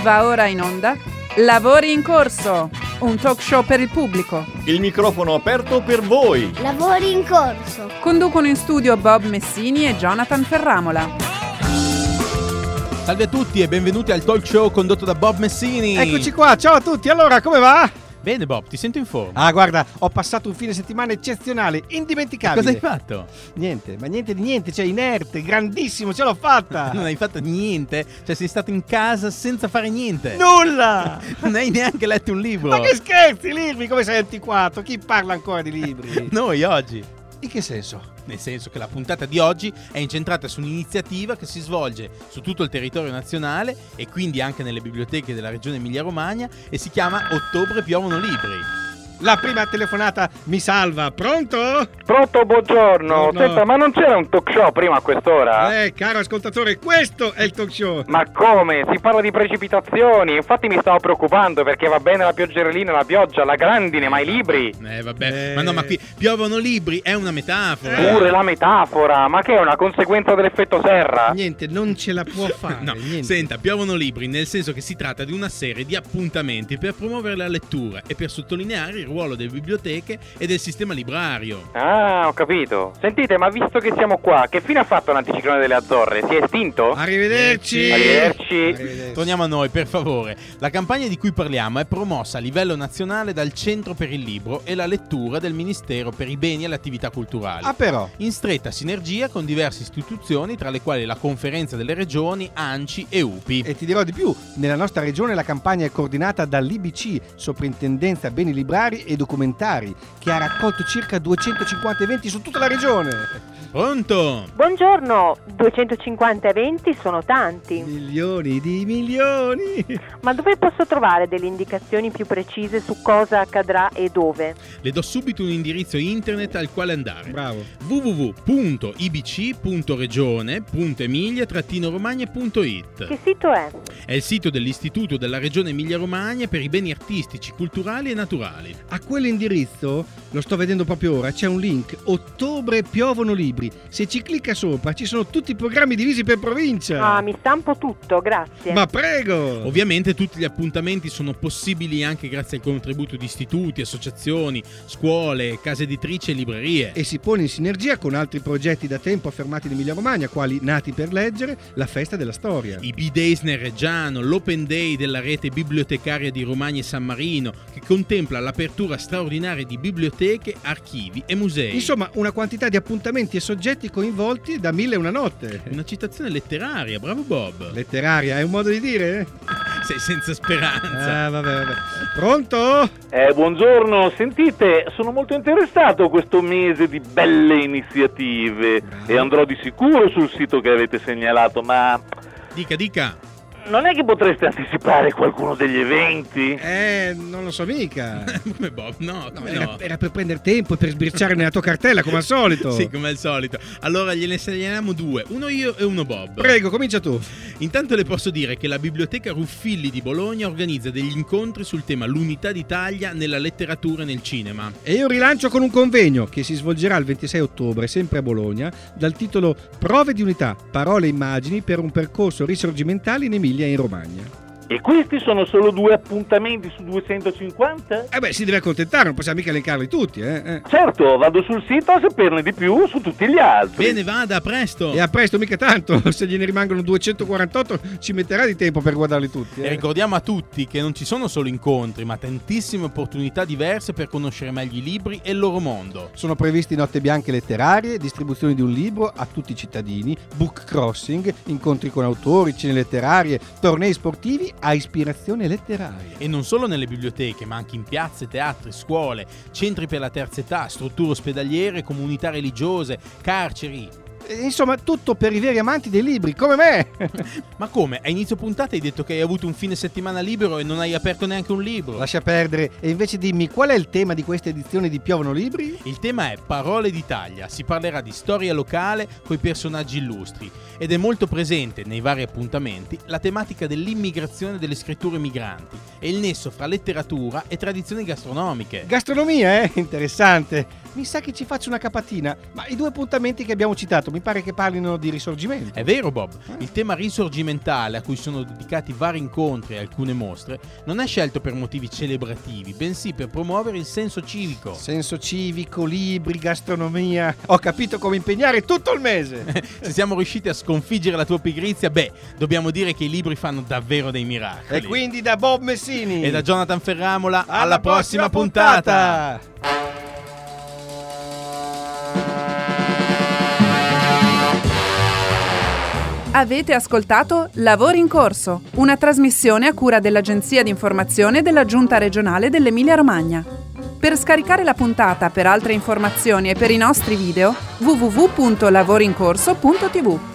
Va ora in onda Lavori in corso, un talk show per il pubblico. Il microfono aperto per voi. Lavori in corso. Conducono in studio Bob Messini e Jonathan Ferramola. Salve a tutti e benvenuti al talk show condotto da Bob Messini. Eccoci qua, ciao a tutti. Allora, come va? Bene Bob, ti sento in forma. Ah, guarda, ho passato un fine settimana eccezionale, indimenticabile. Cosa hai fatto? Niente, ma niente di niente, cioè inerte, grandissimo, ce l'ho fatta. Non hai fatto niente? Cioè sei stato in casa senza fare niente? Nulla! Non hai neanche letto un libro? Ma che scherzi, libri, come sei antiquato? Chi parla ancora di libri? Noi oggi. In che senso? Nel senso che la puntata di oggi è incentrata su un'iniziativa che si svolge su tutto il territorio nazionale e quindi anche nelle biblioteche della regione Emilia-Romagna e si chiama Ottobre piovono libri. La prima telefonata mi salva, pronto? Pronto, buongiorno. Buongiorno. Senta, ma non c'era un talk show prima a quest'ora? Caro ascoltatore, questo è il talk show. Ma come? Si parla di precipitazioni. Infatti mi stavo preoccupando perché va bene la pioggerellina, la pioggia, la grandine, ma i libri? Vabbè, ma no, ma qui piovono libri è una metafora. Pure la metafora, ma che è una conseguenza dell'effetto serra? Niente, non ce la può fare. No, niente. senta, piovono libri nel senso che si tratta di una serie di appuntamenti per promuovere la lettura e per sottolineare il ruolo delle biblioteche e del sistema librario. Ah, ho capito. Sentite, ma visto che siamo qua, che fine ha fatto l'anticiclone delle Azzorre? Si è estinto? Arrivederci. Arrivederci. Torniamo a noi, per favore. La campagna di cui parliamo è promossa a livello nazionale dal Centro per il Libro e la Lettura del Ministero per i Beni e le Attività Culturali. Ah, però. In stretta sinergia con diverse istituzioni, tra le quali la Conferenza delle Regioni, ANCI e UPI. E ti dirò di più, nella nostra regione la campagna è coordinata dall'IBC, Soprintendenza Beni Librari e Documentari, che ha raccolto circa 250 eventi su tutta la regione. Pronto? Buongiorno, 250 eventi sono tanti. Milioni di milioni. Ma dove posso trovare delle indicazioni più precise su cosa accadrà e dove? Le do subito un indirizzo internet al quale andare. Bravo. www.ibc.regione.emilia-romagna.it. Che sito è? È il sito dell'Istituto della Regione Emilia-Romagna per i beni artistici, culturali e naturali. A quell'indirizzo, lo sto vedendo proprio ora, c'è un link, Ottobre piovono libri. Se ci clicca sopra ci sono tutti i programmi divisi per provincia. Ah, mi stampo tutto, grazie. Ma prego! Ovviamente tutti gli appuntamenti sono possibili anche grazie al contributo di istituti, associazioni, scuole, case editrici e librerie. E si pone in sinergia con altri progetti da tempo affermati in Emilia-Romagna, quali Nati per leggere, la festa della storia. I B-Days nel Reggiano, l'Open Day della rete bibliotecaria di Romagna e San Marino, che contempla l'apertura straordinaria di biblioteche, archivi e musei. Insomma, una quantità di appuntamenti e soggetti coinvolti da 1001 notte. Una citazione letteraria, bravo Bob. Letteraria, è un modo di dire? Sei senza speranza. Ah, vabbè. Pronto? Buongiorno, sentite, sono molto interessato a questo mese di belle iniziative e andrò di sicuro sul sito che avete segnalato, ma Dica. non è che potreste anticipare qualcuno degli eventi? Non lo so mica. Come Bob? No. Era per prendere tempo e per sbirciare nella tua cartella, come al solito. Sì, come al solito. Allora gliene segnaliamo due, uno io e uno Bob. Prego, comincia tu. Intanto le posso dire che la Biblioteca Ruffilli di Bologna organizza degli incontri sul tema l'unità d'Italia nella letteratura e nel cinema. E io rilancio con un convegno che si svolgerà il 26 ottobre, sempre a Bologna, dal titolo Prove di unità, parole e immagini per un percorso risorgimentale in Emilia e in Romagna. E questi sono solo 2 appuntamenti su 250? Si deve accontentare, non possiamo mica elencarli tutti, Certo, vado sul sito a saperne di più su tutti gli altri. Bene, vada, a presto. E a presto, mica tanto, se gliene rimangono 248 ci metterà di tempo per guardarli tutti. E ricordiamo a tutti che non ci sono solo incontri, ma tantissime opportunità diverse per conoscere meglio i libri e il loro mondo. Sono previsti notte bianche letterarie, distribuzione di un libro a tutti i cittadini, book crossing, incontri con autori, cene letterarie, tornei sportivi a ispirazione letteraria. E non solo nelle biblioteche, ma anche in piazze, teatri, scuole, centri per la terza età, strutture ospedaliere, comunità religiose, carceri. Insomma, tutto per i veri amanti dei libri, come me. Ma come? A inizio puntata hai detto che hai avuto un fine settimana libero e non hai aperto neanche un libro. Lascia perdere. E invece dimmi, qual è il tema di questa edizione di Piovono Libri? Il tema è Parole d'Italia. Si parlerà di storia locale coi personaggi illustri ed è molto presente nei vari appuntamenti la tematica dell'immigrazione delle scritture migranti e il nesso fra letteratura e tradizioni gastronomiche. Gastronomia, interessante. mi sa che ci faccio una capatina. Ma i 2 appuntamenti che abbiamo citato mi pare che parlino di risorgimento. È vero, Bob, il tema risorgimentale a cui sono dedicati vari incontri e alcune mostre non è scelto per motivi celebrativi, bensì per promuovere il senso civico. Senso civico, libri, gastronomia. Ho capito come impegnare tutto il mese. Se siamo riusciti a sconfiggere la tua pigrizia, dobbiamo dire che i libri fanno davvero dei miracoli. E quindi da Bob Messini e da Jonathan Ferramola, alla prossima puntata! Avete ascoltato Lavori in Corso, una trasmissione a cura dell'Agenzia di Informazione della Giunta Regionale dell'Emilia-Romagna. Per scaricare la puntata, per altre informazioni e per i nostri video, www.lavoriincorso.tv.